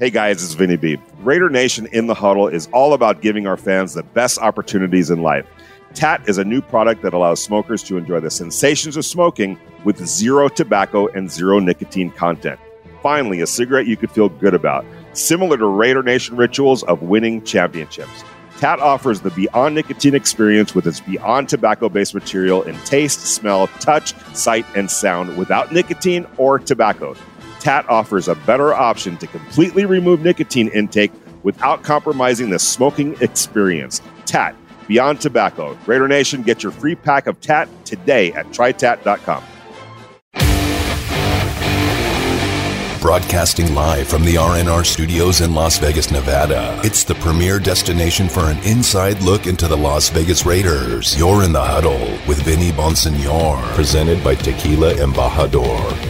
Hey guys, it's Vinny B. Raider Nation in the Huddle is all about giving our fans the best opportunities in life. TAT is a new product that allows smokers to enjoy the sensations of smoking with zero tobacco and zero nicotine content. Finally, a cigarette you could feel good about, similar to Raider Nation rituals of winning championships. TAT offers the Beyond Nicotine experience with its Beyond tobacco-based material in taste, smell, touch, sight, and sound without nicotine or tobacco. TAT offers a better option to completely remove nicotine intake without compromising the smoking experience. TAT, Beyond Tobacco. Raider Nation, get your free pack of TAT today at trytat.com. Broadcasting live from the RNR studios in Las Vegas, Nevada. It's the premier destination for an inside look into the Las Vegas Raiders. You're in the Huddle with Vinny Bonsignor. Presented by Tequila Embajador.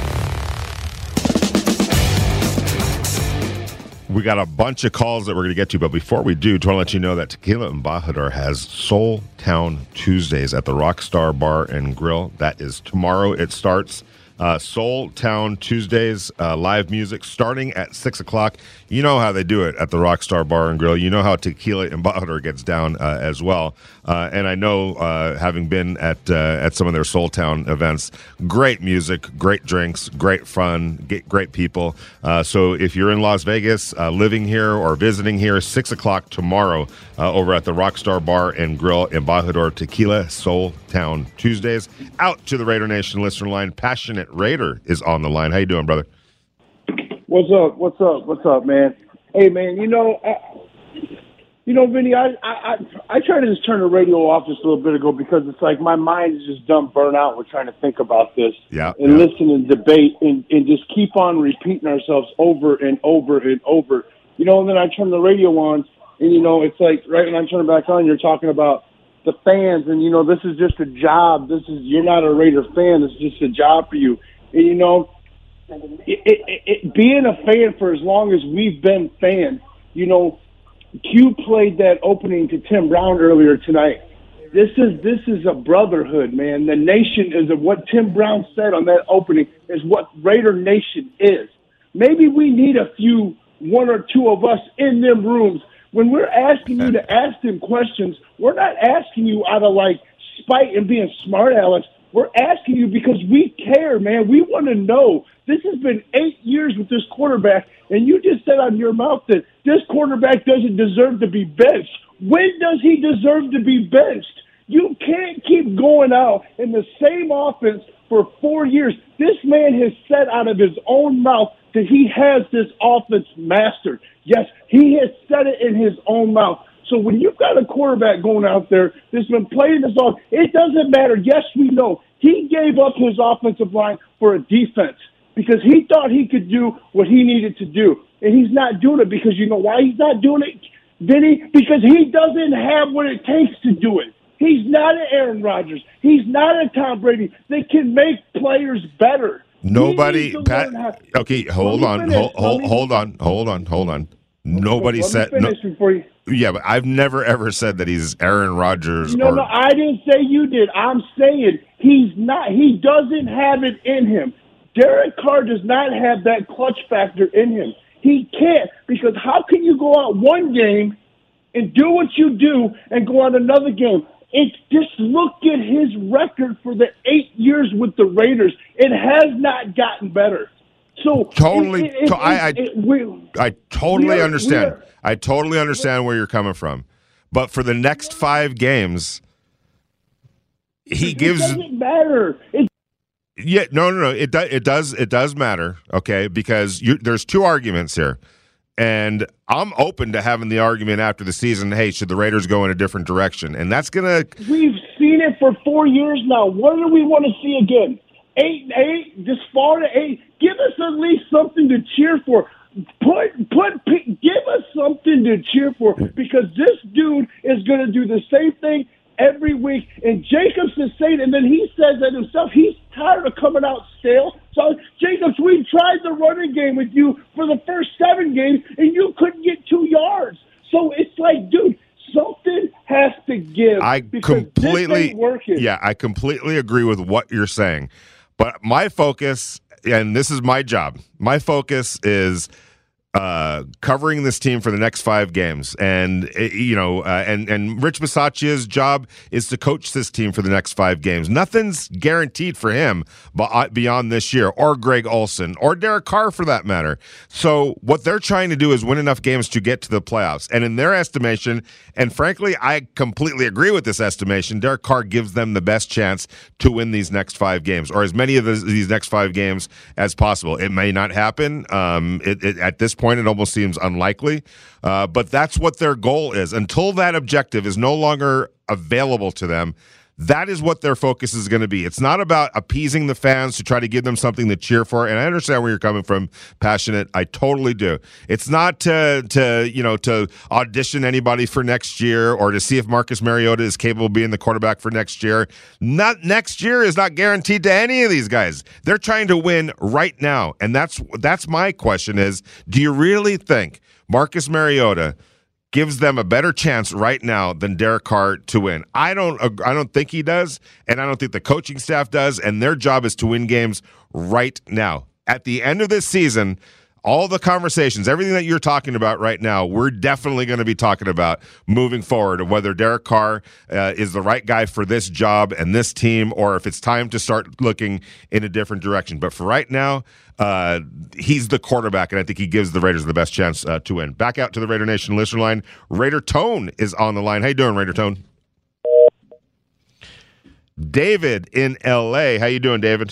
We got a bunch of calls that we're going to get to, but before we do, I want to let you know that Tequila Embajador has Soul Town Tuesdays at the Rockstar Bar and Grill. That is tomorrow. It starts. Soul Town Tuesdays, live music starting at 6 o'clock. You know how they do it at the Rockstar Bar and Grill. You know how Tequila Embajador gets down as well. And I know, having been at some of their Soul Town events, great music, great drinks, great fun, great people. So if you're in Las Vegas, living here or visiting here, 6 o'clock tomorrow over at the Rockstar Bar and Grill, Embajador Tequila Soul Town Tuesdays. Out to the Raider Nation listener line, Passionate Raider is on the line. How you doing, brother? What's up, man? Hey, man, Vinny, I tried to just turn the radio off just a little bit ago because it's like my mind is just done burnt out with trying to think about this listen and debate and just keep on repeating ourselves over and over and over. And then I turn the radio on and, it's like right when I turn it back on, you're talking about the fans and, this is just a job. You're not a Raider fan. This is just a job for you. And, being a fan for as long as we've been fans, Q played that opening to Tim Brown earlier tonight. This is a brotherhood, man. The nation is what Tim Brown said on that opening is what Raider Nation is. Maybe we need one or two of us in them rooms. When we're asking you to ask them questions, we're not asking you out of spite and being smart, Alex. We're asking you because we care, man. We want to know. This has been 8 years with this quarterback, and you just said on your mouth that this quarterback doesn't deserve to be benched. When does he deserve to be benched? You can't keep going out in the same offense for 4 years. This man has said out of his own mouth that he has this offense mastered. Yes, he has said it in his own mouth. So when you've got a quarterback going out there that's been playing this off, it doesn't matter. Yes, we know. He gave up his offensive line for a defense because he thought he could do what he needed to do. And he's not doing it because you know why he's not doing it, Vinny? Because he doesn't have what it takes to do it. He's not an Aaron Rodgers. He's not a Tom Brady. They can make players better. Nobody, Pat. Okay, hold on. Nobody said. Yeah, but I've never ever said that he's Aaron Rodgers. No, I didn't say you did. I'm saying he's not. He doesn't have it in him. Derek Carr does not have that clutch factor in him. He can't, because how can you go out one game and do what you do and go on another game? It's just look at his record for the 8 years with the Raiders. It has not gotten better. So I totally understand. I totally understand where you're coming from. But for the next 5 games, he gives. It doesn't matter. No. It does matter. Okay, because there's 2 arguments here. And I'm open to having the argument after the season, hey, should the Raiders go in a different direction? And that's going to... We've seen it for 4 years now. What do we want to see again? 8-8, just fall to 8. Give us at least something to cheer for. Give us something to cheer for, because this dude is going to do the same thing every week. And Jacobs is saying, and then he says that himself, he's tired of coming out stale. So, Jacobs, we tried the running game with you for the first 7 games, and you couldn't get 2 yards. So it's like, dude, something has to give. I completely agree with what you're saying. But my focus, and this is my job, my focus is covering this team for the next 5 games, and and Rich Bisaccia's job is to coach this team for the next 5 games. Nothing's guaranteed for him beyond this year, or Greg Olson, or Derek Carr for that matter. So what they're trying to do is win enough games to get to the playoffs. And in their estimation, and frankly, I completely agree with this estimation, Derek Carr gives them the best chance to win these next 5 games, or as many of these next 5 games as possible. It may not happen. At this point, it almost seems unlikely, but that's what their goal is. Until that objective is no longer available to them, that is what their focus is going to be. It's not about appeasing the fans to try to give them something to cheer for. And I understand where you're coming from, Passionate. I totally do. It's not to audition anybody for next year or to see if Marcus Mariota is capable of being the quarterback for next year. Not next year is not guaranteed to any of these guys. They're trying to win right now. And that's my question is, do you really think Marcus Mariota gives them a better chance right now than Derek Carr to win? I don't think he does, and I don't think the coaching staff does, and their job is to win games right now. At the end of this season, all the conversations, everything that you're talking about right now, we're definitely going to be talking about moving forward, of whether Derek Carr is the right guy for this job and this team, or if it's time to start looking in a different direction. But for right now, he's the quarterback, and I think he gives the Raiders the best chance to win. Back out to the Raider Nation listener line. Raider Tone is on the line. How you doing, Raider Tone? David in L.A. How you doing, David?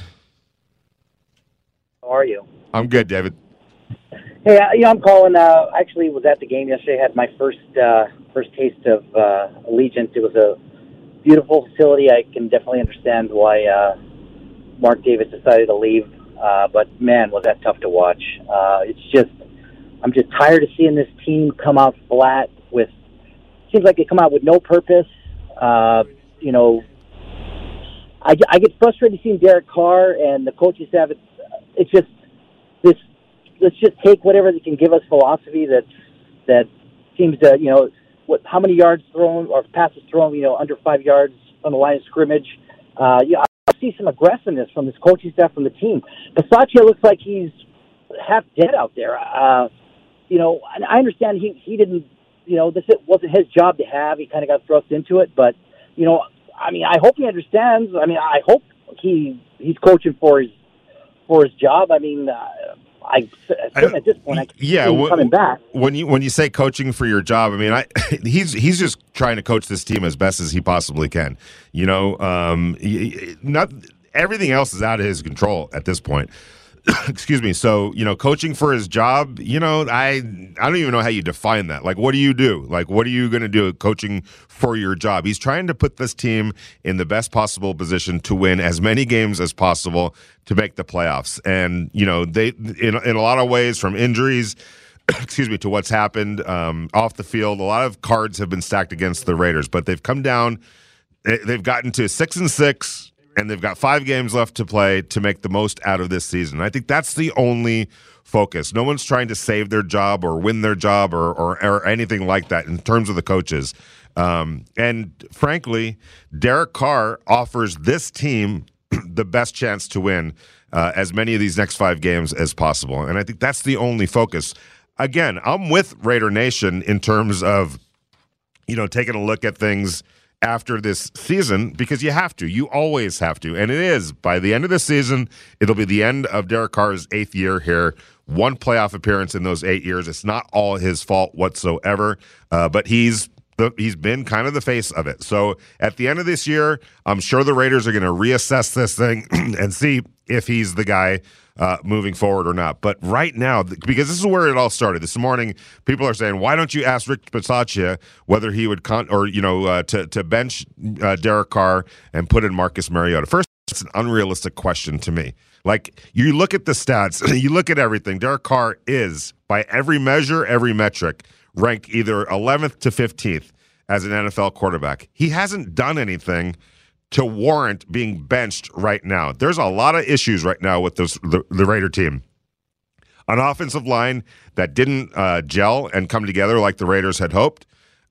How are you? I'm good, David. Hey, I'm calling. Actually, was at the game yesterday. Had my first taste of Allegiant. It was a beautiful facility. I can definitely understand why Mark Davis decided to leave. But man, was that tough to watch. I'm just tired of seeing this team come out flat. Seems like they come out with no purpose. I get frustrated seeing Derek Carr and the coaching staff. It's just this. Let's just take whatever they can give us philosophy that seems to, how many yards thrown or passes thrown, under 5 yards on the line of scrimmage. I see some aggressiveness from this coaching staff, from the team. Bisaccia looks like he's half dead out there. And I understand he didn't, this wasn't his job to have. He kind of got thrust into it, but, I hope he understands. I hope he's coaching for his job. At this point, I can see him coming back. When you say coaching for your job, he's just trying to coach this team as best as he possibly can. Not everything else is out of his control at this point. Excuse me. So, coaching for his job, I don't even know how you define that. Like, what do you do? Like, what are you going to do coaching for your job? He's trying to put this team in the best possible position to win as many games as possible to make the playoffs. And, they, in a lot of ways, from injuries, to what's happened off the field, a lot of cards have been stacked against the Raiders, but they've come down. They've gotten to 6-6. And they've got 5 games left to play to make the most out of this season. I think that's the only focus. No one's trying to save their job or win their job or anything like that in terms of the coaches. And frankly, Derek Carr offers this team the best chance to win as many of these next 5 games as possible. And I think that's the only focus. Again, I'm with Raider Nation in terms of, taking a look at things after this season, because you have to. You always have to. And it is. By the end of the season, it'll be the end of Derek Carr's 8th year here. 1 playoff appearance in those 8 years. It's not all his fault whatsoever, but he's been kind of the face of it. So at the end of this year, I'm sure the Raiders are going to reassess this thing and see if he's the guy moving forward or not. But right now, because this is where it all started. This morning, people are saying, why don't you ask Rich Bisaccia whether he would to bench Derek Carr and put in Marcus Mariota? First, it's an unrealistic question to me. Like, you look at the stats, you look at everything. Derek Carr is, by every measure, every metric, ranked either 11th to 15th as an NFL quarterback. He hasn't done anything to warrant being benched right now. There's a lot of issues right now with the Raider team. An offensive line that didn't gel and come together like the Raiders had hoped.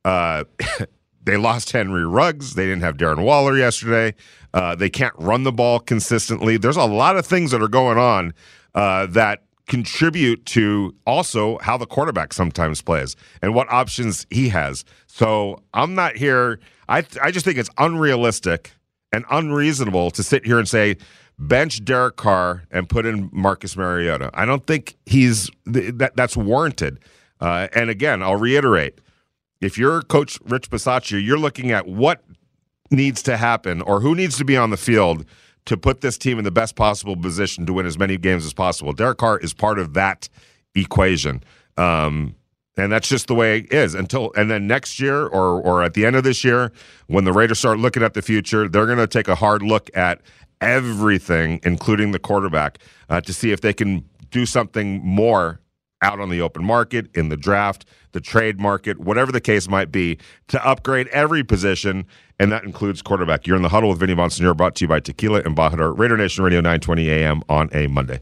They lost Henry Ruggs. They didn't have Darren Waller yesterday. They can't run the ball consistently. There's a lot of things that are going on that contribute to also how the quarterback sometimes plays and what options he has. So I'm not here. I just think it's unrealistic and unreasonable to sit here and say bench Derek Carr and put in Marcus Mariota. I don't think that's warranted. And again, I'll reiterate, if you're Coach Rich Bisaccia, you're looking at what needs to happen or who needs to be on the field to put this team in the best possible position to win as many games as possible. Derek Carr is part of that equation. And that's just the way it is. And then next year or at the end of this year, when the Raiders start looking at the future, they're going to take a hard look at everything, including the quarterback, to see if they can do something more out on the open market, in the draft, the trade market, whatever the case might be, to upgrade every position, and that includes quarterback. You're in the Huddle with Vinny Bonsignore, brought to you by Tequila and Bajador, Raider Nation Radio, 920 a.m. on a Monday.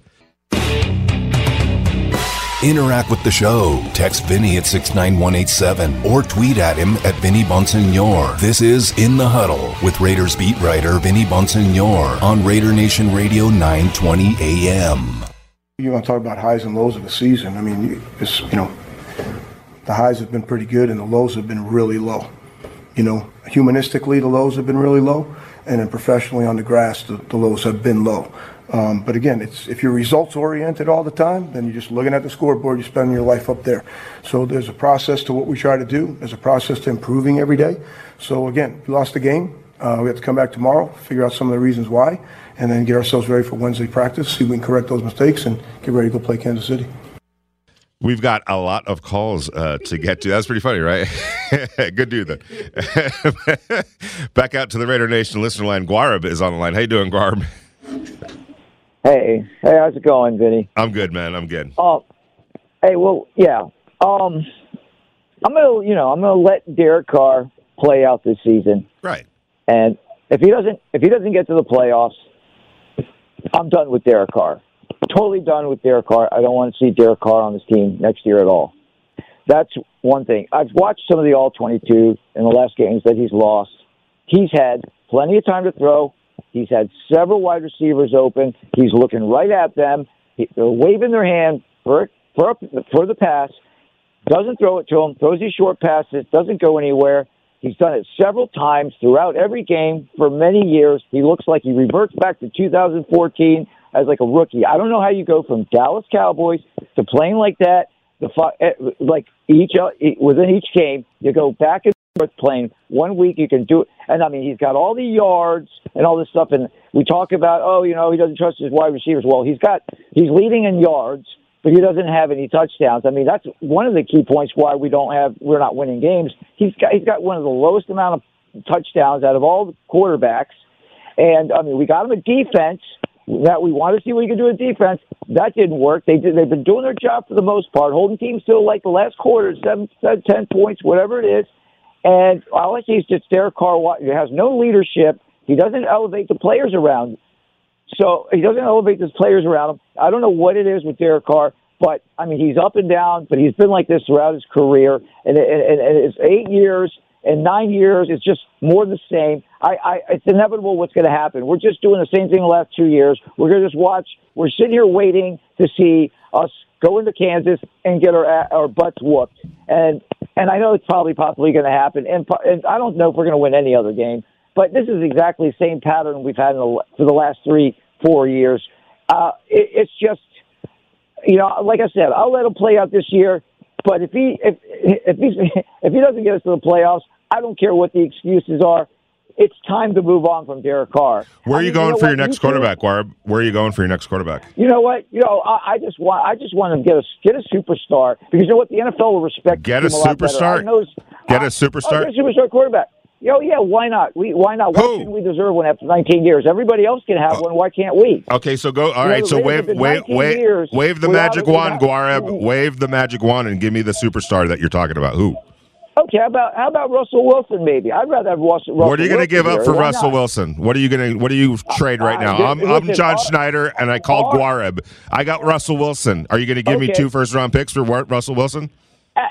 Interact with the show. Text Vinny at 69187 or tweet at him at Vinny Bonsignore. This is In the Huddle with Raiders beat writer Vinny Bonsignore on Raider Nation Radio, 920 a.m. You want to talk about highs and lows of the season. I mean, the highs have been pretty good and the lows have been really low. Humanistically, the lows have been really low, and then professionally on the grass, the lows have been low. But again, if you're results oriented all the time, then you're just looking at the scoreboard, you're spending your life up there. So there's a process to what we try to do. There's a process to improving every day. So again, we lost the game. We have to come back tomorrow, figure out some of the reasons why, and then get ourselves ready for Wednesday practice, see if we can correct those mistakes, and get ready to go play Kansas City. We've got a lot of calls to get to. That's pretty funny, right? Good dude, then. Back out to the Raider Nation listener line. Guarab is on the line. How you doing, Guarab? Hey, how's it going, Vinny? I'm good, man. I'm good. Hey, well, yeah. I'm gonna let Derek Carr play out this season. Right. And if he doesn't get to the playoffs, I'm done with Derek Carr. Totally done with Derek Carr. I don't want to see Derek Carr on this team next year at all. That's one thing. I've watched some of the All-22 in the last games that he's lost. He's had plenty of time to throw. He's had several wide receivers open. He's looking right at them. They're waving their hand for the pass. Doesn't throw it to them. Throws these short passes. Doesn't go anywhere. He's done it several times throughout every game for many years. He looks like he reverts back to 2014 as like a rookie. I don't know how you go from Dallas Cowboys to playing like that. Like within each game, you go back and forth playing. 1 week you can do it, and I mean he's got all the yards and all this stuff. And we talk about he doesn't trust his wide receivers. Well, he's leading in yards, but he doesn't have any touchdowns. I mean that's one of the key points why we're not winning games. He's got one of the lowest amount of touchdowns out of all the quarterbacks, and I mean we got him a defense. That we want to see what he can do in defense. That didn't work. They've been doing their job for the most part, holding teams to like the last quarter, 7, 10 points, whatever it is. And all I see is just Derek Carr has no leadership. He doesn't elevate the players around him. I don't know what it is with Derek Carr, but I mean he's up and down. But he's been like this throughout his career, and it's 8 years. In 9 years, it's just more the same. It's inevitable what's going to happen. We're just doing the same thing the last 2 years. We're going to just watch. We're sitting here waiting to see us go into Kansas and get our butts whooped. And I know it's possibly going to happen. And I don't know if we're going to win any other game. But this is exactly the same pattern we've had for the last 3-4 years. It's just, like I said, I'll let him play out this year. But if he doesn't get us to the playoffs, I don't care what the excuses are. It's time to move on from Derek Carr. Where are you going for your next quarterback, Warb? Where are you going for your next quarterback? You know what? I just want him to get a superstar because you know what? The NFL will respect get a superstar. Get a superstar. Get a superstar quarterback. Yeah, why not? Why not? Why shouldn't we deserve one after 19 years? Everybody else can have one. Why can't we? Okay, so go. All right, so wave the magic wand, Guareb. Wave the magic wand and give me the superstar that you're talking about. Who? Okay, how about Russell Wilson? Maybe I'd rather have Russell. What are you going to give up for Russell Wilson? What do you trade right now? I'm John Schneider, and I called Guareb. I got Russell Wilson. Are you going to give me 2 first-round picks for Russell Wilson?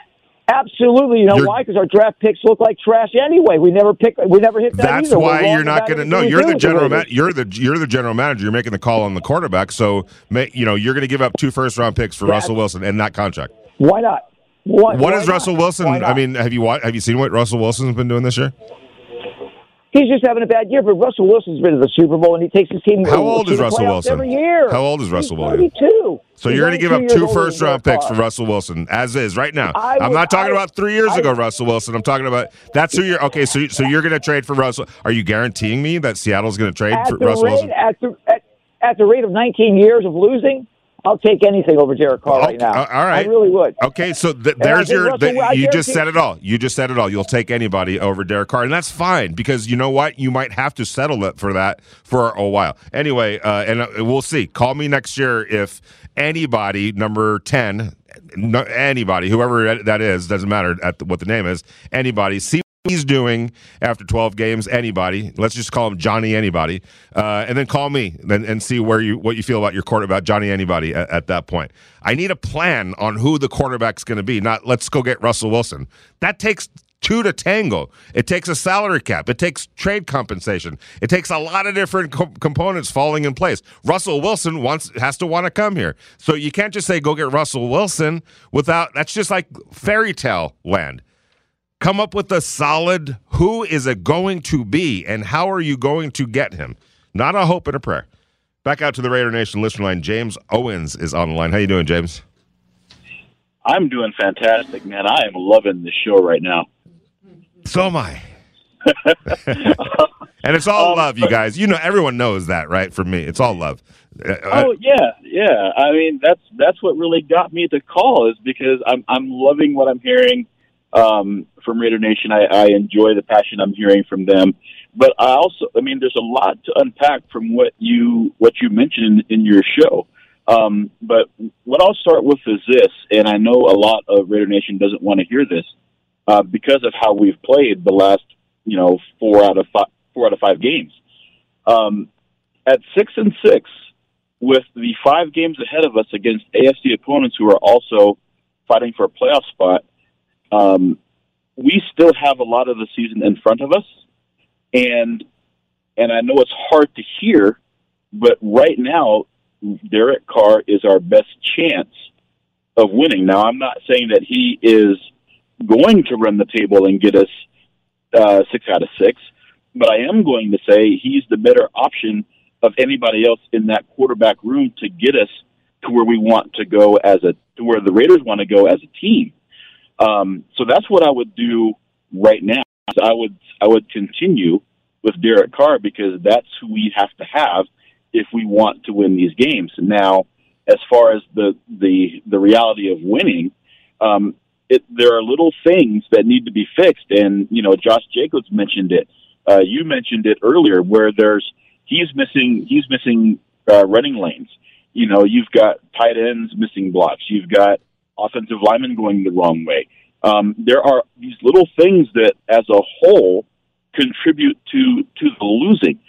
Absolutely. You know why? Because our draft picks look like trash anyway. We never hit that. That's either. why you're not going to. No, you're the general manager. You're the general manager. You're making the call on the quarterback. So you're going to give up 2 first-round picks for Russell Wilson and that contract. Why not? What is Russell Wilson? I mean, have you seen what Russell Wilson's been doing this year? He's just having a bad year, but Russell Wilson's been to the Super Bowl, and he takes his team. How old is Russell Wilson? Every year. How old is Russell Wilson? 32. So you're going to give up 2 first-round picks for Russell Wilson, as is right now. I'm not talking about 3 years ago, Russell Wilson. I'm talking about that's who you're. Okay, so you're going to trade for Russell. Are you guaranteeing me that Seattle's going to trade for Russell Wilson? At the rate of 19 years of losing, I'll take anything over Derek Carr right now. All right. I really would. Okay, so there's you just said it all. You just said it all. You'll take anybody over Derek Carr, and that's fine because you know what? You might have to settle it for that for a while. Anyway, and we'll see. Call me next year if anybody, number 10, anybody, whoever that is, doesn't matter what the name is, anybody, see he's doing after 12 games. Anybody, let's just call him Johnny Anybody, and then call me and see what you feel about your quarterback, Johnny Anybody, at that point. I need a plan on who the quarterback's going to be. Not let's go get Russell Wilson. That takes 2 to tango. It takes a salary cap. It takes trade compensation. It takes a lot of different components falling in place. Russell Wilson has to want to come here. So you can't just say go get Russell Wilson without. That's just like fairy tale land. Come up with a solid who is it going to be and how are you going to get him? Not a hope and a prayer. Back out to the Raider Nation listener line. James Owens is on the line. How you doing, James? I'm doing fantastic, man. I am loving the show right now. So am I. And it's all love, you guys. You know, everyone knows that, right? For me, it's all love. Oh yeah. I mean, that's what really got me to call is because I'm loving what I'm hearing. From Raider Nation, I enjoy the passion I'm hearing from them, but there's a lot to unpack from what you mentioned in your show. But what I'll start with is this, and I know a lot of Raider Nation doesn't want to hear this, because of how we've played the last, 4 out of 5 games. At 6-6, with the 5 games ahead of us against AFC opponents who are also fighting for a playoff spot, we still have a lot of the season in front of us, and I know it's hard to hear, but right now, Derek Carr is our best chance of winning. Now, I'm not saying that he is going to run the table and get us 6 out of 6, but I am going to say he's the better option of anybody else in that quarterback room to get us to where we want to go to where the Raiders want to go as a team. So that's what I would do right now. I would continue with Derek Carr because that's who we have to have if we want to win these games. Now, as far as the reality of winning, there are little things that need to be fixed. And, Josh Jacobs mentioned it. You mentioned it earlier where he's missing running lanes. You've got tight ends missing blocks. You've got offensive linemen going the wrong way. There are these little things that, as a whole, contribute to the losing.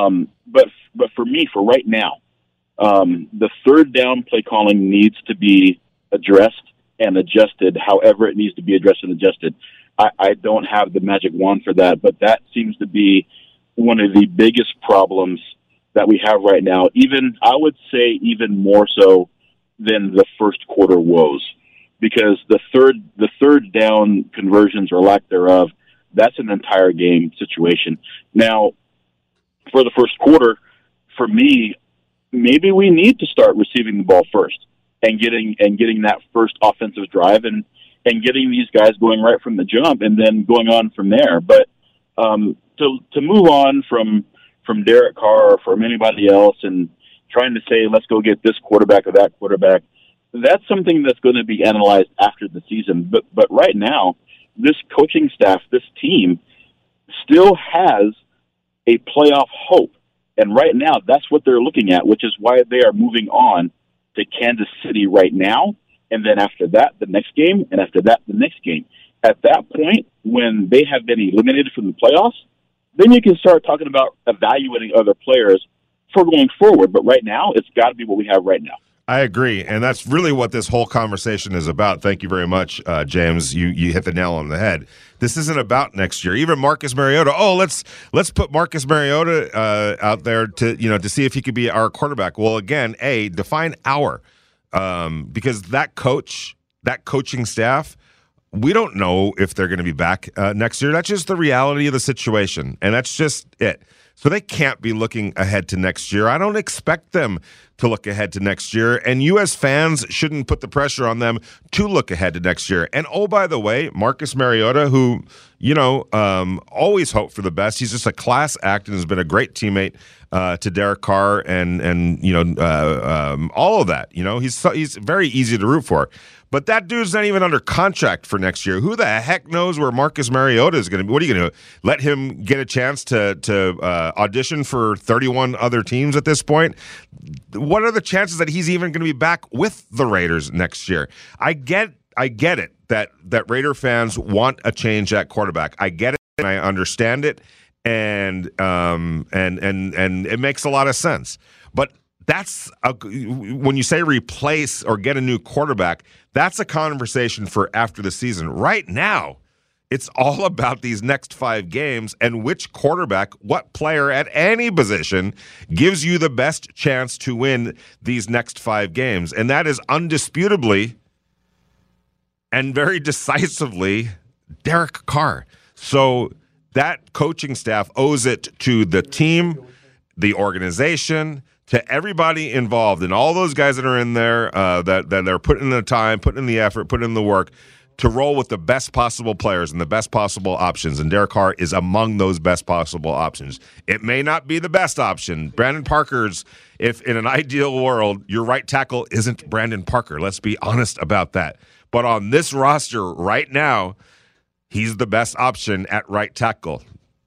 But for me, for right now, the third down play calling needs to be addressed and adjusted. However, it needs to be addressed and adjusted. I don't have the magic wand for that, but that seems to be one of the biggest problems that we have right now. I would say even more so than the first quarter woes. Because the third down conversions or lack thereof, that's an entire game situation. Now, for the first quarter, for me, maybe we need to start receiving the ball first and getting that first offensive drive and getting these guys going right from the jump and then going on from there. But to move on from Derek Carr or from anybody else and trying to say let's go get this quarterback or that quarterback. That's something that's going to be analyzed after the season. But right now, this coaching staff, this team, still has a playoff hope. And right now, that's what they're looking at, which is why they are moving on to Kansas City right now. And then after that, the next game. And after that, the next game. At that point, when they have been eliminated from the playoffs, then you can start talking about evaluating other players for going forward. But right now, it's got to be what we have right now. I agree, and that's really what this whole conversation is about. Thank you very much, James. You hit the nail on the head. This isn't about next year. Even Marcus Mariota. Oh, let's put Marcus Mariota out there to see if he could be our quarterback. Well, again, define our because that coaching staff, we don't know if they're going to be back next year. That's just the reality of the situation, and that's just it. So they can't be looking ahead to next year. I don't expect them to look ahead to next year, and you as fans shouldn't put the pressure on them to look ahead to next year. And oh, by the way, Marcus Mariota, who, always hope for the best. He's just a class act and has been a great teammate to Derek Carr and all of that. He's very easy to root for. But that dude's not even under contract for next year. Who the heck knows where Marcus Mariota is going to be? What are you going to do? Let him get a chance to audition for 31 other teams at this point? What are the chances that he's even going to be back with the Raiders next year? I get it that Raider fans want a change at quarterback. I get it and I understand it, and it makes a lot of sense. But when you say replace or get a new quarterback, that's a conversation for after the season. Right now, it's all about these next 5 games and which quarterback, what player at any position gives you the best chance to win these next 5 games. And that is undisputably and very decisively Derek Carr. So that coaching staff owes it to the team, the organization, to everybody involved, and all those guys that are in there that they're putting in the time, putting in the effort, putting in the work to roll with the best possible players and the best possible options. And Derek Carr is among those best possible options. It may not be the best option. Brandon Parker's, if in an ideal world, your right tackle isn't Brandon Parker. Let's be honest about that. But on this roster right now, he's the best option at right tackle.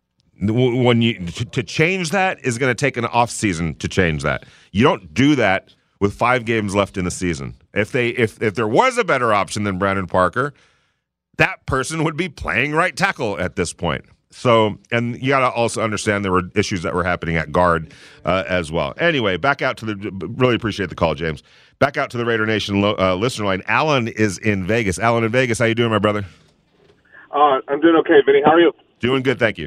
To change that is going to take an off season to change that. You don't do that with 5 games left in the season. If there was a better option than Brandon Parker, that person would be playing right tackle at this point. So, and you got to also understand there were issues that were happening at guard as well. Anyway, back out to really appreciate the call, James. Back out to the Raider Nation listener line. Alan is in Vegas. Alan in Vegas, how you doing, my brother? I'm doing okay, Vinny. How are you? Doing good, thank you.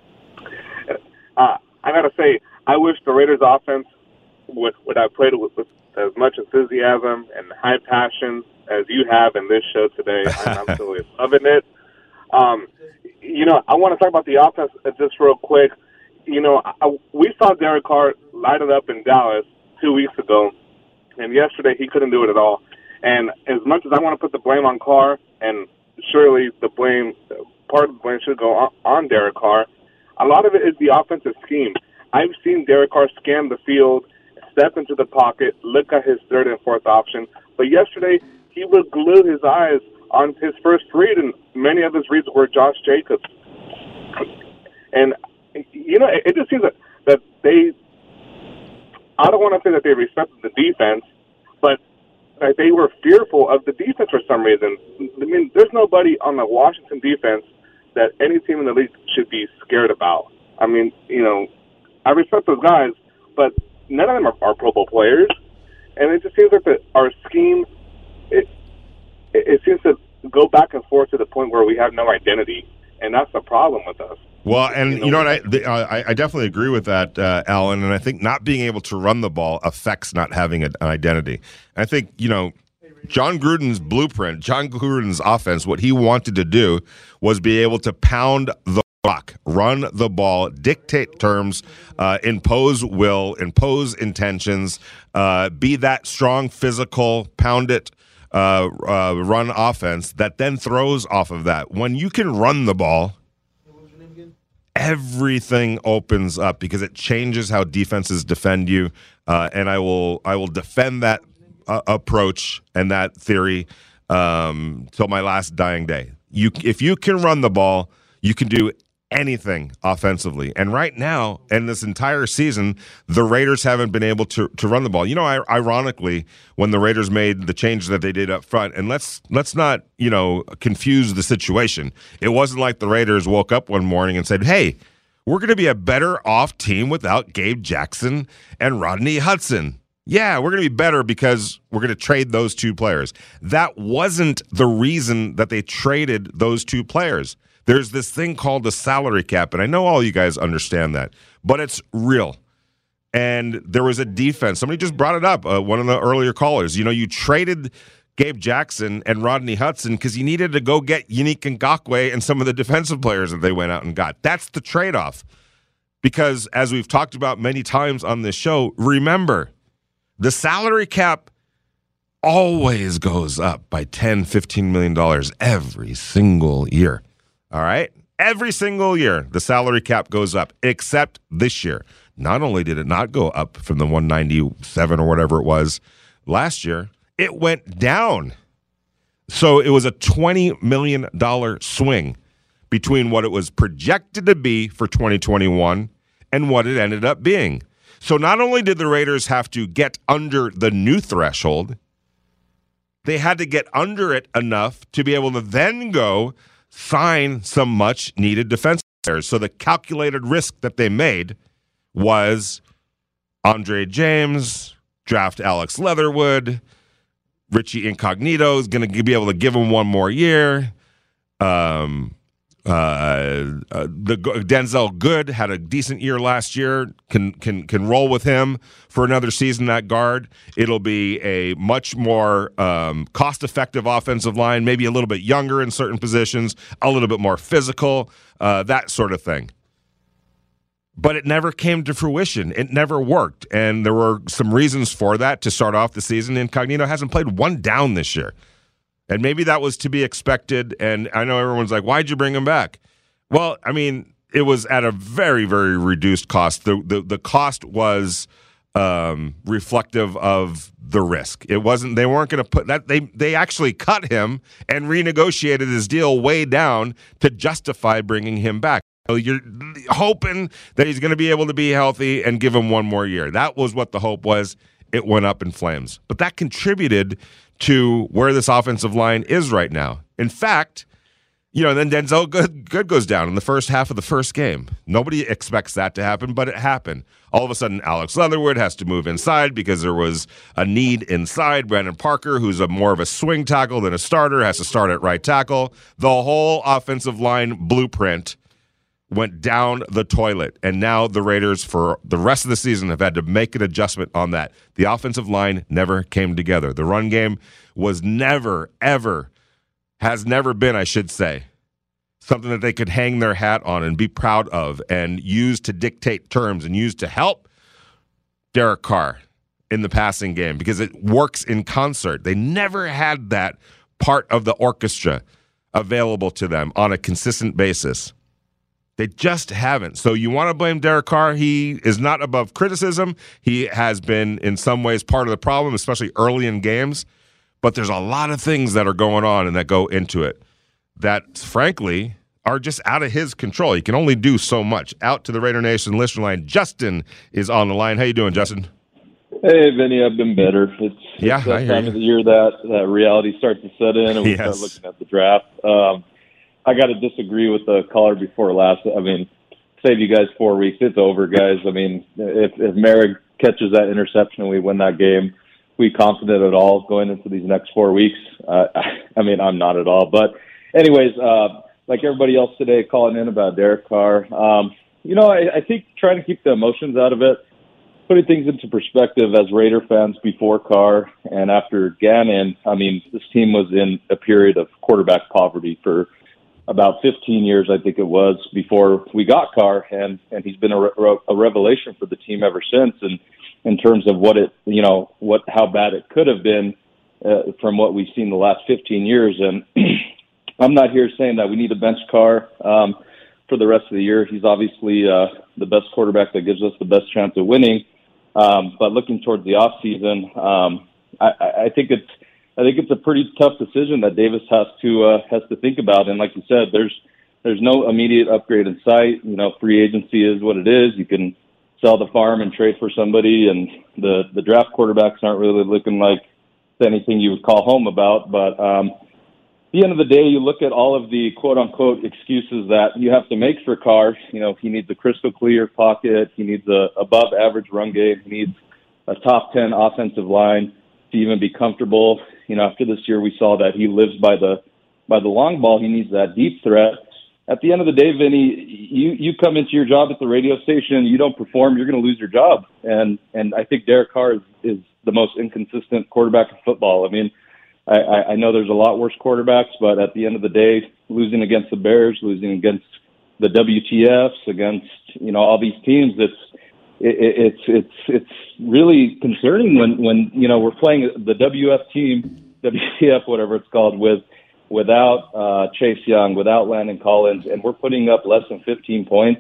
I got to say, I wish the Raiders offense would have played with as much enthusiasm and high passion as you have in this show today. I'm absolutely loving it. I want to talk about the offense just real quick. We saw Derek Carr light it up in Dallas 2 weeks ago, and yesterday he couldn't do it at all. And as much as I want to put the blame on Carr, and surely part of the blame should go on Derek Carr, a lot of it is the offensive scheme. I've seen Derek Carr scan the field, step into the pocket, look at his third and fourth option. But yesterday, he would glue his eyes on his first read, and many of his reads were Josh Jacobs. And, it just seems that they – I don't want to say that they respected the defense, but that they were fearful of the defense for some reason. I mean, there's nobody on the Washington defense that any team in the league should be scared about. I mean, I respect those guys, but none of them are Pro Bowl players. And it just seems like our scheme, it seems to go back and forth to the point where we have no identity, and that's the problem with us. Well, and you know what, I definitely agree with that, Alan, and I think not being able to run the ball affects not having an identity. I think, John Gruden's blueprint, John Gruden's offense, what he wanted to do was be able to pound the rock, run the ball, dictate terms, impose will, impose intentions, be that strong, physical, pound it, run offense that then throws off of that. When you can run the ball, everything opens up because it changes how defenses defend you, and I will defend that approach and that theory till my last dying day. If you can run the ball, you can do anything offensively. And right now, in this entire season, the Raiders haven't been able to run the ball. Ironically, when the Raiders made the changes that they did up front, and let's not, confuse the situation. It wasn't like the Raiders woke up one morning and said, hey, we're going to be a better off team without Gabe Jackson and Rodney Hudson. Yeah, we're going to be better because we're going to trade those two players. That wasn't the reason that they traded those two players. There's this thing called the salary cap, and I know all you guys understand that, but it's real. And there was a defense. Somebody just brought it up, one of the earlier callers. You traded Gabe Jackson and Rodney Hudson because you needed to go get Yannick Ngakoue and some of the defensive players that they went out and got. That's the trade-off. Because as we've talked about many times on this show, remember, the salary cap always goes up by $10, $15 million every single year. All right? Every single year, the salary cap goes up, except this year. Not only did it not go up from the 197 or whatever it was last year, it went down. So it was a $20 million swing between what it was projected to be for 2021 and what it ended up being. So not only did the Raiders have to get under the new threshold, they had to get under it enough to be able to then go sign some much-needed defense players. So the calculated risk that they made was Andre James, draft Alex Leatherwood, Richie Incognito is going to be able to give him one more year. The Denzel Good had a decent year last year. Can roll with him for another season at guard. It'll be a much more cost-effective offensive line, maybe a little bit younger in certain positions, a little bit more physical, that sort of thing. But it never came to fruition. It never worked, and there were some reasons for that to start off the season. Incognito hasn't played one down this year. And maybe that was to be expected, and I know everyone's like, why'd you bring him back? Well, I mean, it was at a very, very reduced cost. The cost was reflective of the risk. It wasn't, they weren't going to put that, they actually cut him and renegotiated his deal way down to justify bringing him back. So you're hoping that he's going to be able to be healthy and give him one more year. That was what the hope was. It went up in flames. But that contributed to where this offensive line is right now. In fact, then Denzel Good goes down in the first half of the first game. Nobody expects that to happen, but it happened. All of a sudden, Alex Leatherwood has to move inside because there was a need inside. Brandon Parker, who's more of a swing tackle than a starter, has to start at right tackle. The whole offensive line blueprint went down the toilet, and now the Raiders, for the rest of the season, have had to make an adjustment on that. The offensive line never came together. The run game was never, ever, has never been, I should say, something that they could hang their hat on and be proud of and use to dictate terms and use to help Derek Carr in the passing game because it works in concert. They never had that part of the orchestra available to them on a consistent basis. They just haven't. So you want to blame Derek Carr. He is not above criticism. He has been, in some ways, part of the problem, especially early in games. But there's a lot of things that are going on and that go into it that, frankly, are just out of his control. He can only do so much. Out to the Raider Nation listener line, Justin is on the line. How you doing, Justin? Hey, Vinny, I've been better. It's that time of the year that reality starts to set in and we start looking at the draft. I got to disagree with the caller before last. I mean, save you guys 4 weeks. It's over, guys. I mean, if Merrick catches that interception and we win that game, we confident at all going into these next 4 weeks? I mean, I'm not at all. But anyways, like everybody else today calling in about Derek Carr, I think trying to keep the emotions out of it, putting things into perspective as Raider fans before Carr and after Gannon, I mean, this team was in a period of quarterback poverty for about 15 years, I think it was, before we got Carr, and he's been a revelation for the team ever since. And in terms of how bad it could have been from what we've seen the last 15 years. And I'm not here saying that we need to bench Carr for the rest of the year. He's obviously the best quarterback that gives us the best chance of winning. But looking towards the off season, I think it's a pretty tough decision that Davis has to think about. And like you said, there's no immediate upgrade in sight. Free agency is what it is. You can sell the farm and trade for somebody, and the draft quarterbacks aren't really looking like anything you would call home about. But at the end of the day, you look at all of the quote unquote excuses that you have to make for Carr. He needs a crystal clear pocket. He needs a above average run game. He needs a top 10 offensive line to even be comfortable. After this year, we saw that he lives by the long ball. He needs that deep threat. At the end of the day, Vinny, you come into your job at the radio station, you don't perform, you're going to lose your job. And I think Derek Carr is the most inconsistent quarterback in football. I mean, I know there's a lot worse quarterbacks, but at the end of the day, losing against the Bears, losing against the WTFs, against all these teams, it's really concerning when we're playing the WF team, WTF, whatever it's called, without Chase Young, without Landon Collins, and we're putting up less than 15 points.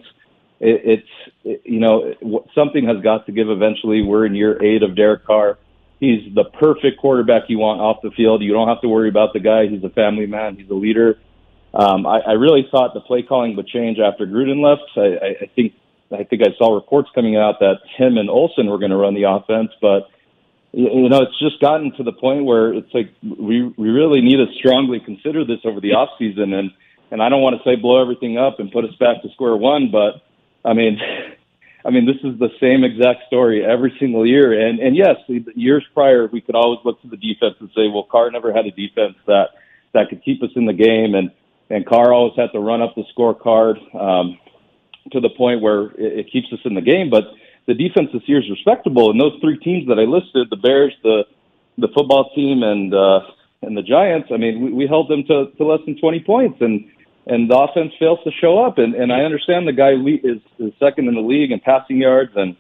Something has got to give eventually. We're in year 8 of Derek Carr. He's the perfect quarterback you want off the field. You don't have to worry about the guy. He's a family man. He's a leader. I really thought the play calling would change after Gruden left. I think I saw reports coming out that him and Olsen were going to run the offense, but it's just gotten to the point where it's like we really need to strongly consider this over the off season. And I don't want to say blow everything up and put us back to square one, but I mean, this is the same exact story every single year. And yes, years prior, we could always look to the defense and say, well, Carr never had a defense that could keep us in the game. And Carr always had to run up the scorecard to the point where it keeps us in the game. But the defense this year is respectable. And those 3 teams that I listed, the Bears, the football team, and the Giants, I mean, we held them to less than 20 points. And the offense fails to show up. And I understand the guy is second in the league in passing yards and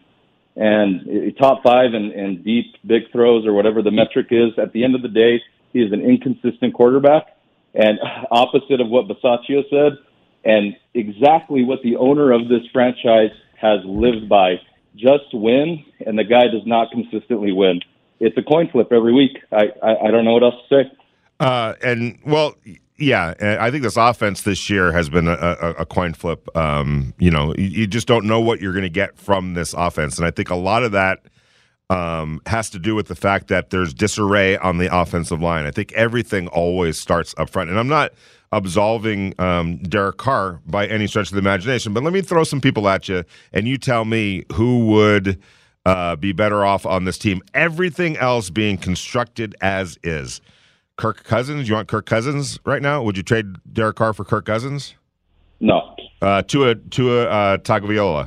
top 5 in deep, big throws or whatever the metric is. At the end of the day, he is an inconsistent quarterback. And opposite of what Bisaccia said, and exactly what the owner of this franchise has lived by, just win, and the guy does not consistently win. It's a coin flip every week. I don't know what else to say. Yeah, I think this offense this year has been a coin flip. You just don't know what you're going to get from this offense. And I think a lot of that has to do with the fact that there's disarray on the offensive line. I think everything always starts up front. And I'm not absolving Derek Carr by any stretch of the imagination, but let me throw some people at you, and you tell me who would be better off on this team. Everything else being constructed as is. Kirk Cousins, you want Kirk Cousins right now? Would you trade Derek Carr for Kirk Cousins? No. Tua Tagovailoa?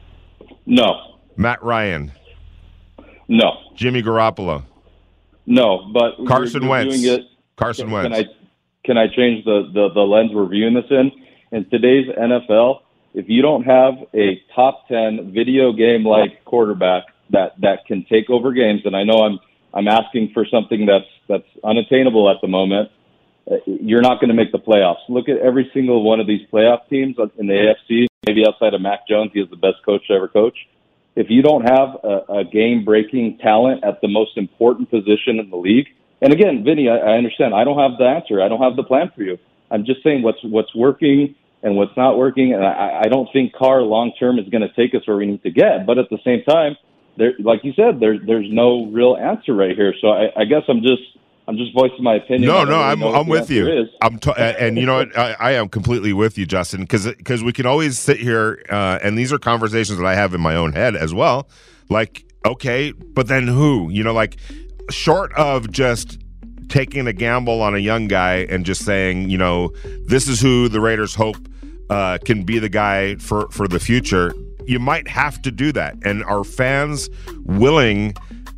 No. Matt Ryan? No. Jimmy Garoppolo? No, but Carson Wentz. Carson Wentz. Can I change the lens we're viewing this in? In today's NFL, if you don't have a top 10 video game-like quarterback that can take over games, and I know I'm asking for something that's unattainable at the moment, you're not going to make the playoffs. Look at every single one of these playoff teams in the AFC, maybe outside of Mac Jones. He is the best coach to ever coach. If you don't have a game-breaking talent at the most important position in the league, and again, Vinny, I understand. I don't have the answer. I don't have the plan for you. I'm just saying what's working and what's not working, and I don't think Carr long-term is going to take us where we need to get. But at the same time, like you said, there's no real answer right here. So I guess I'm just voicing my opinion. I'm with you. And you know what? I am completely with you, Justin, because we can always sit here, and these are conversations that I have in my own head as well. Like, okay, but then who? Short of just taking a gamble on a young guy and just saying, this is who the Raiders hope can be the guy for the future, you might have to do that. And are fans willing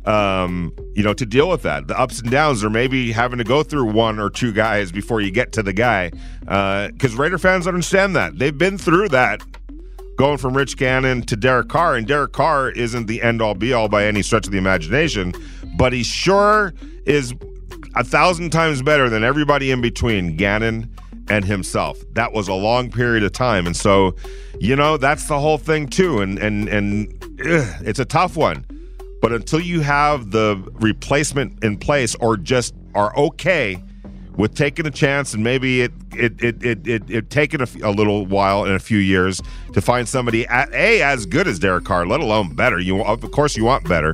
to deal with that? The ups and downs, or maybe having to go through 1 or 2 guys before you get to the guy. Because Raider fans understand that. They've been through that, going from Rich Gannon to Derek Carr. And Derek Carr isn't the end-all, be-all by any stretch of the imagination, but he sure is 1,000 times better than everybody in between Gannon and himself. That was a long period of time. And so, that's the whole thing too. And it's a tough one. But until you have the replacement in place, or just are okay with taking a chance, and maybe it taken a little while and a few years to find somebody as good as Derek Carr, let alone better. Of course you want better.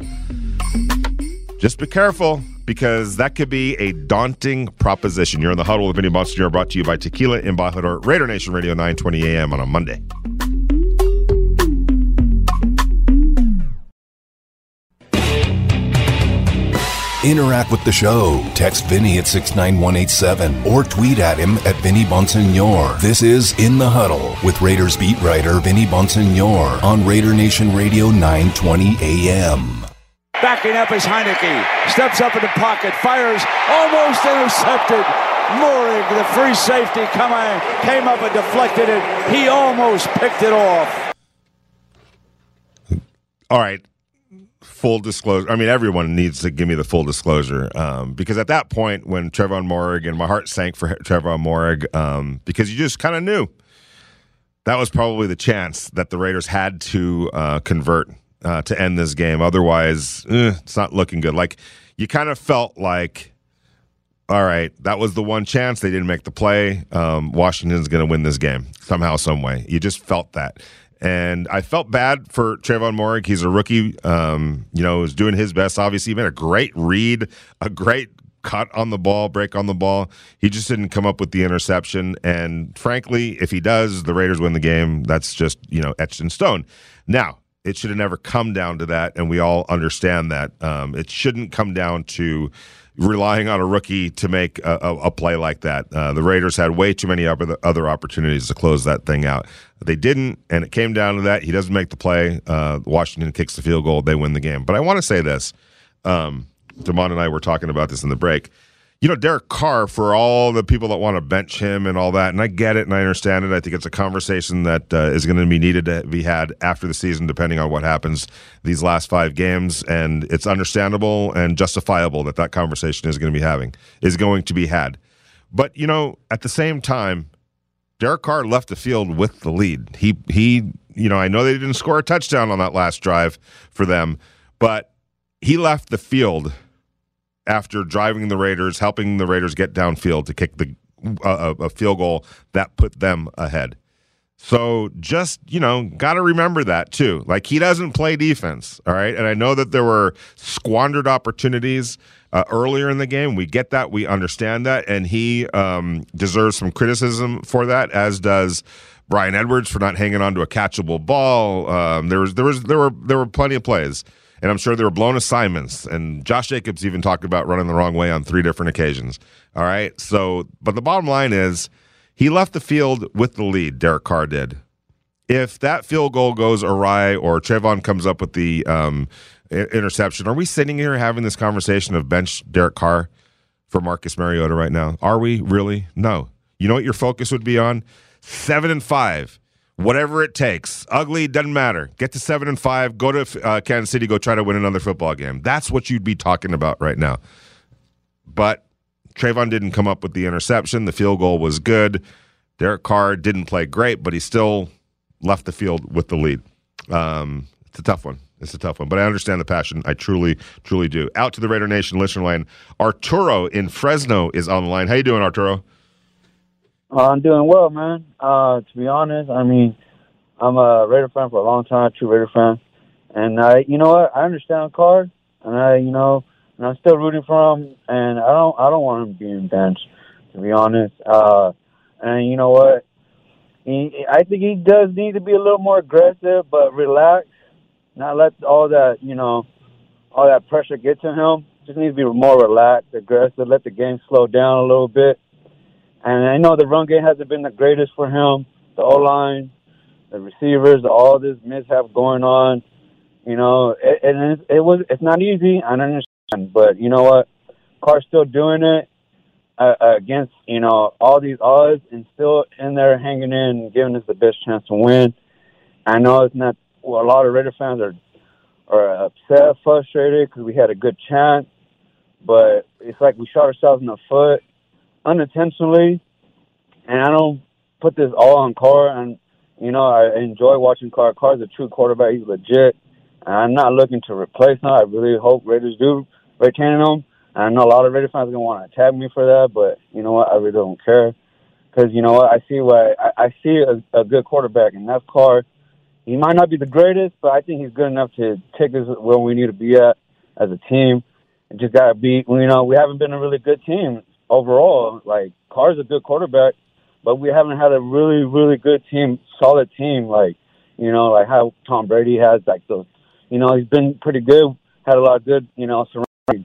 Just be careful, because that could be a daunting proposition. You're in the Huddle with Vinny Bonsignore, brought to you by Tequila Embajador, Raider Nation Radio, 9:20 a.m. on a Monday. Interact with the show. Text Vinny at 69187 or tweet at him at Vinny Bonsignor. This is In the Huddle with Raiders beat writer Vinny Bonsignor on Raider Nation Radio 920 AM. Backing up is Heineke. Steps up in the pocket. Fires. Almost intercepted. Mooring, the free safety, came up and deflected it. He almost picked it off. All right. Full disclosure. I mean, everyone needs to give me the full disclosure because at that point when Trevon Moehrig, and my heart sank for Trevon Moehrig because you just kind of knew that was probably the chance that the Raiders had to convert to end this game. Otherwise, it's not looking good. Like, you kind of felt like, all right, that was the one chance. They didn't make the play. Washington's going to win this game somehow, some way. You just felt that. And I felt bad for Trevon Moehrig. He's a rookie. Was doing his best. Obviously, he made a great read, a great cut on the ball, break on the ball. He just didn't come up with the interception. And frankly, if he does, the Raiders win the game. That's just, etched in stone. Now, it should have never come down to that, and we all understand that. It shouldn't come down to relying on a rookie to make a play like that. The Raiders had way too many other opportunities to close that thing out. They didn't, and it came down to that. He doesn't make the play. Washington kicks the field goal. They win the game. But I want to say this. Damon and I were talking about this in the break. Derek Carr, for all the people that want to bench him and all that, and I get it and I understand it. I think it's a conversation that is going to be needed to be had after the season, depending on what happens these last 5 games. And it's understandable and justifiable that conversation is going to be had. But, at the same time, Derek Carr left the field with the lead. He I know they didn't score a touchdown on that last drive for them, but he left the field after driving the Raiders, helping the Raiders get downfield to kick a field goal that put them ahead. So just, got to remember that too. Like, he doesn't play defense, all right? And I know that there were squandered opportunities earlier in the game. We get that. We understand that. And he deserves some criticism for that, as does Brian Edwards for not hanging on to a catchable ball. There were plenty of plays. And I'm sure there were blown assignments. And Josh Jacobs even talked about running the wrong way on 3 different occasions. All right? So, but the bottom line is he left the field with the lead, Derek Carr did. If that field goal goes awry or Trevon comes up with the interception, are we sitting here having this conversation of bench Derek Carr for Marcus Mariota right now? Are we really? No. You know what your focus would be on? 7-5. Whatever it takes. Ugly, doesn't matter. Get to 7-5. Go to Kansas City. Go try to win another football game. That's what you'd be talking about right now. But Trevon didn't come up with the interception. The field goal was good. Derek Carr didn't play great, but he still left the field with the lead. It's a tough one. But I understand the passion. I truly, truly do. Out to the Raider Nation listener line. Arturo in Fresno is on the line. How you doing, Arturo? I'm doing well, man. To be honest, I mean, I'm a Raider fan for a long time, true Raider fan. And you know what? I understand Carr, and I'm still rooting for him. And I don't want him being benched, to be honest. And you know what? I think he does need to be a little more aggressive, but relax, not let all that pressure get to him. Just needs to be more relaxed, aggressive, let the game slow down a little bit. And I know the run game hasn't been the greatest for him. The O-line, the receivers, all this mishap going on. It's not easy. I understand. But you know what? Carr's still doing it against, all these odds and still in there hanging in and giving us the best chance to win. I know it's not – a lot of Raider fans are upset, frustrated because we had a good chance. But it's like we shot ourselves in the foot unintentionally, and I don't put this all on Carr. And I enjoy watching Carr. Carr's a true quarterback. He's legit, and I'm not looking to replace him. I really hope Raiders do retain him. And I know a lot of Raider fans are gonna want to attack me for that, but you know what? I really don't care because you know what? I see a good quarterback, and that's Carr. He might not be the greatest, but I think he's good enough to take us where we need to be at as a team. And just gotta be. We haven't been a really good team overall. Like, Carr's a good quarterback, but we haven't had a really, really good team, solid team, like how Tom Brady has, like those, he's been pretty good, had a lot of good, surrounding.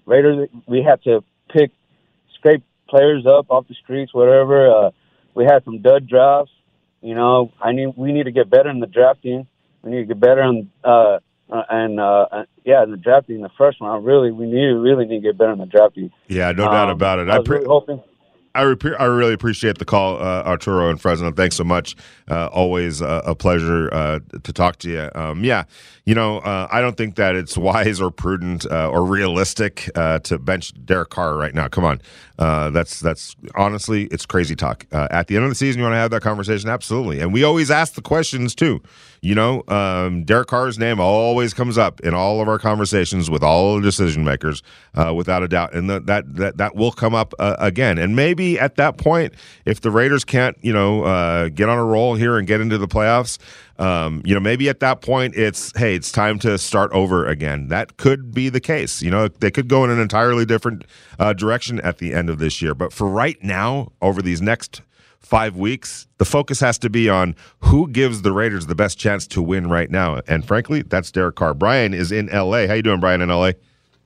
Raiders, we had to scrape players up off the streets, whatever. We had some dud drafts. We need to get better in the drafting. We need to get better in the drafting, the first one. We really need to get better in the drafting. Yeah, no doubt about it. I was really hoping. I really appreciate the call, Arturo and Fresno. Thanks so much. Always a pleasure to talk to you. I don't think that it's wise or prudent or realistic to bench Derek Carr right now. Come on. That's honestly, it's crazy talk. At the end of the season, you want to have that conversation? Absolutely. And we always ask the questions, too. Derek Carr's name always comes up in all of our conversations with all the decision makers, without a doubt. And that will come up again. And maybe at that point, if the Raiders can't, get on a roll here and get into the playoffs, maybe at that point it's time to start over again. That could be the case. They could go in an entirely different direction at the end of this year. But for right now, over these next 5 weeks, the focus has to be on who gives the Raiders the best chance to win right now. And frankly, that's Derek Carr. Brian is in L.A. How you doing, Brian, in L.A.?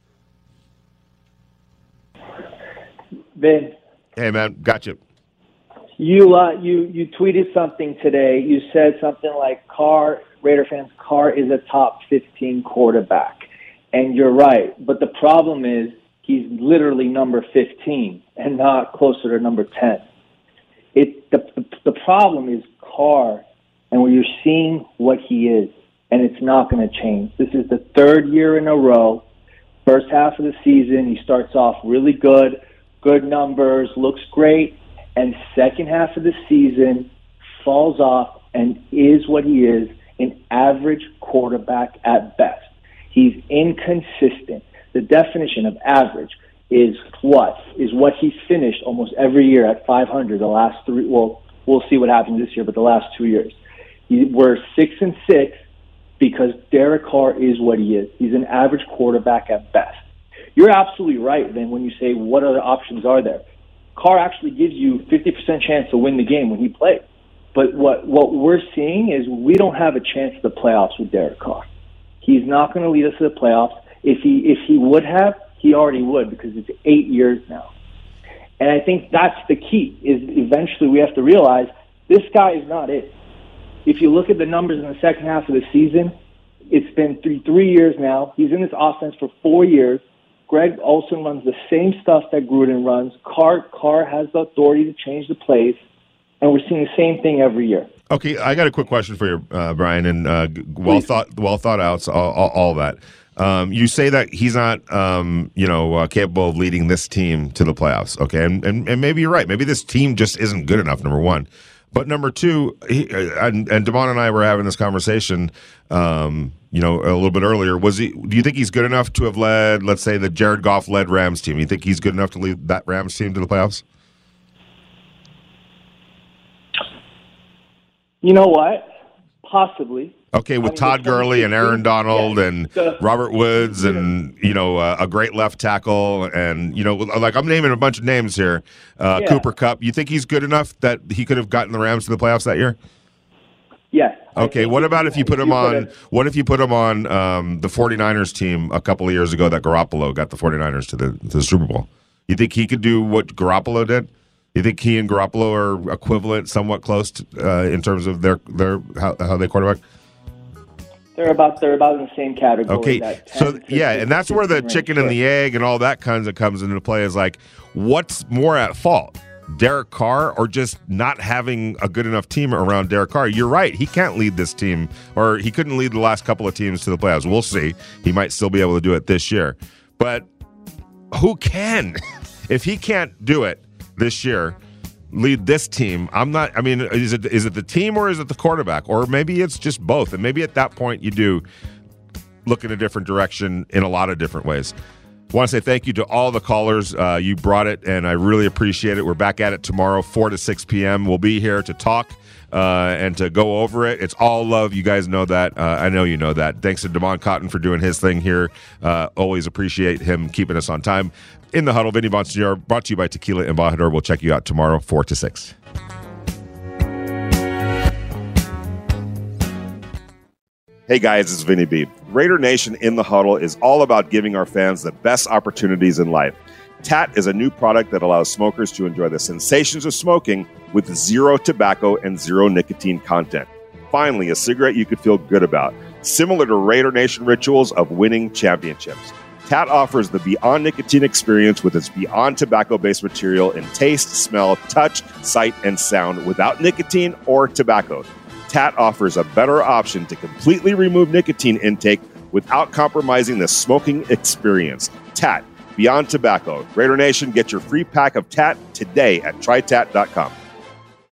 Ben. Hey, man, got you. You tweeted something today. You said something like, Raider fans, Carr is a top 15 quarterback. And you're right. But the problem is he's literally number 15 and not closer to number 10. The problem is Carr, and when you're seeing what he is, and it's not going to change. This is the third year in a row. First half of the season, he starts off really good numbers, looks great, and second half of the season falls off and is what he is, an average quarterback at best. He's inconsistent. The definition of average is what he's finished almost every year at 500 the last three. Well, we'll see what happens this year, but the last 2 years. We're 6-6 because Derek Carr is what he is. He's an average quarterback at best. You're absolutely right, then, when you say what other options are there. Carr actually gives you 50% chance to win the game when he plays. But what we're seeing is we don't have a chance at the playoffs with Derek Carr. He's not going to lead us to the playoffs. If he would have, he already would, because it's 8 years now. And I think that's the key, is eventually we have to realize this guy is not it. If you look at the numbers in the second half of the season, it's been 3 years now. He's in this offense for 4 years. Greg Olsen runs the same stuff that Gruden runs. Carr has the authority to change the plays, and we're seeing the same thing every year. Okay, I got a quick question for you, Brian, and well thought out, all that. You say that he's not, capable of leading this team to the playoffs. Okay, and maybe you're right. Maybe this team just isn't good enough. Number one, but number two, and Damon and I were having this conversation, a little bit earlier. Do you think he's good enough to have led, let's say, the Jared Goff led Rams team? You think he's good enough to lead that Rams team to the playoffs? You know what? Possibly. Okay, with Todd Gurley and Aaron Donald and Robert Woods and, a great left tackle and, I'm naming a bunch of names here. Cooper Kupp. You think he's good enough that he could have gotten the Rams to the playoffs that year? Yes. Okay, what about if you put him on the 49ers team a couple of years ago that Garoppolo got the 49ers to the Super Bowl? You think he could do what Garoppolo did? You think he and Garoppolo are equivalent, somewhat close to, in terms of how they quarterback? They're about in the same category. Okay, and that's where the chicken and the egg and all that kinds of comes into play. Is like, what's more at fault, Derek Carr or just not having a good enough team around Derek Carr? You're right. He can't lead this team, or he couldn't lead the last couple of teams to the playoffs. We'll see. He might still be able to do it this year, but who can? If he can't do it this year, lead this team. Is it the team or is it the quarterback? Or maybe it's just both. And maybe at that point you do look in a different direction in a lot of different ways. I want to say thank you to all the callers. You brought it, and I really appreciate it. We're back at it tomorrow, 4 to 6 p.m. We'll be here to talk and to go over it. It's all love. You guys know that. I know you know that. Thanks to Damon Cotton for doing his thing here. Always appreciate him keeping us on time. In the Huddle, Vinny Bonsignor, brought to you by Tequila Embajador. We'll check you out tomorrow, 4 to 6. Hey guys, it's Vinny B. Raider Nation in the Huddle is all about giving our fans the best opportunities in life. TAT is a new product that allows smokers to enjoy the sensations of smoking with zero tobacco and zero nicotine content. Finally, a cigarette you could feel good about, similar to Raider Nation rituals of winning championships. TAT offers the Beyond Nicotine experience with its Beyond tobacco-based material in taste, smell, touch, sight, and sound without nicotine or tobacco. TAT offers a better option to completely remove nicotine intake without compromising the smoking experience. TAT, Beyond Tobacco. Raider Nation, get your free pack of TAT today at trytat.com.